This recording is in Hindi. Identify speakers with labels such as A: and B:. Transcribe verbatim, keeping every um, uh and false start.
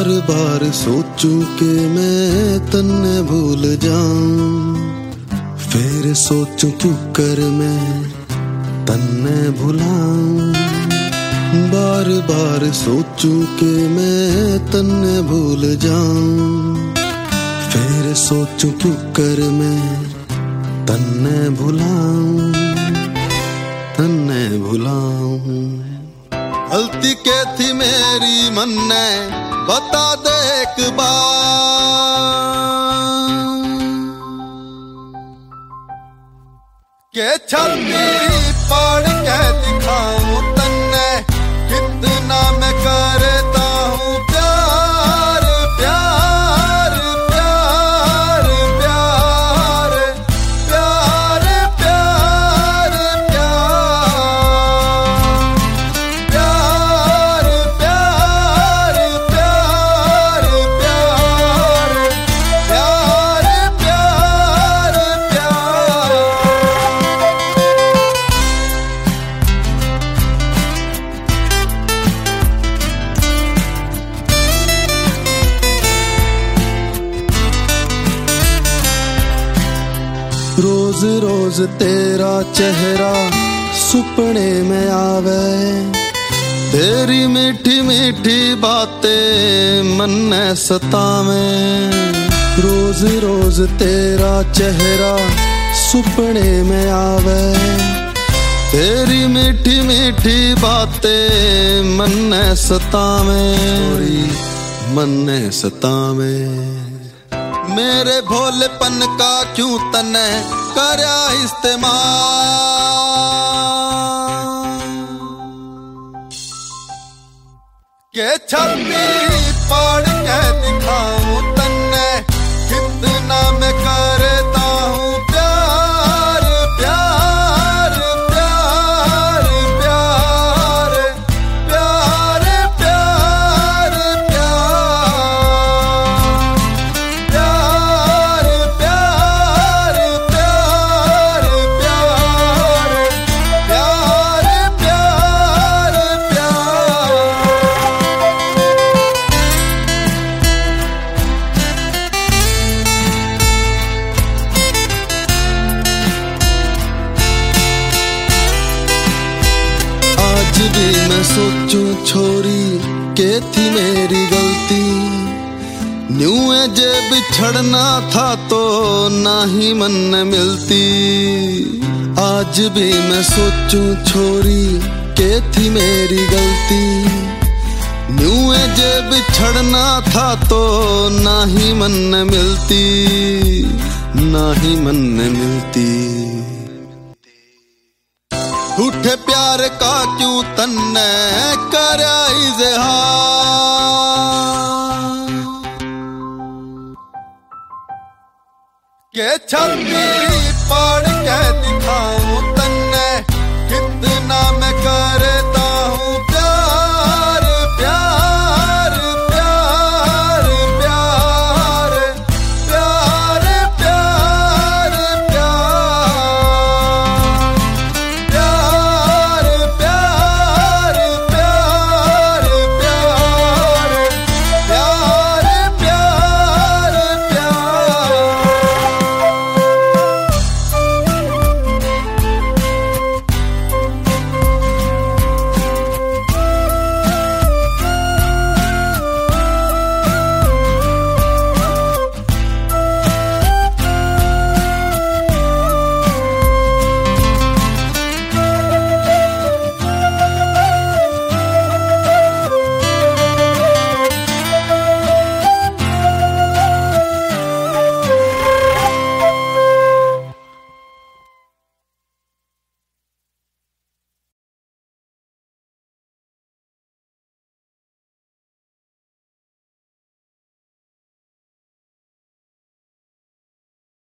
A: बार बार सोचूं कि मैं तन्ने भूल जाऊं, फिर सोचूं क्यों कर मैं तन्ने भुलाऊं। बार बार सोचूं कि मैं तन्ने भूल जाऊं, फिर सोचूं क्यों कर मैं तन्ने भुलाऊं, तन्ने भुलाऊं। गलती के थी मेरी मन्ने बता दे एक बार, के छाती पाड़ के दिखाऊं तन्ने कितना मैं करता हूँ प्यार प्यार प्यार प्यार प्यार प्यार प्यार प्यार प्यार प्यार प्यार प्यार प्यार। रोज रोज तेरा चेहरा सुपने में आवे, तेरी मीठी मीठी बातें मन में सतावे। रोज रोज तेरा चेहरा सुपने में आवे, तेरी मीठी मीठी बातें मन में सतावे, मन में सतावे। मेरे भोलेपन का क्यों तने करया इस्तेमाल, के छाती पाड़ के दिखाऊं तन्ने कितना मैं करता हूँ प्यार प्यार प्यार प्यार प्यार प्यार प्यार प्यार प्यार प्यार प्यार प्यार प्यार। आज भी मैं सोचूं छोरी के थी मेरी गलती, न्यू जे बिछड़ना था तो ना ही मन मिलती। आज भी मैं सोचूं छोरी के थी मेरी गलती, न्यू जे बिछड़ना था तो ना ही मन मिलती, ना ही मन मिलती। झूठे प्यार का क्यों तन्ने करया इज़हार, के छाती पाड़ के दिखाऊं तन्ने कितना मैं